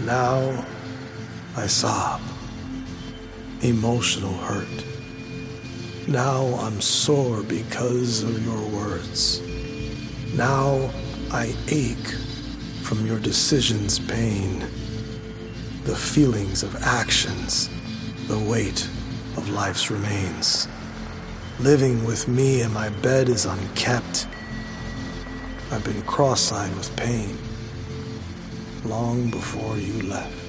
Now I sob, emotional hurt. Now I'm sore because of your words. Now I ache from your decisions' pain, the feelings of actions, the weight of life's remains. Living with me in my bed is unkept. I've been cross-eyed with pain long before you left.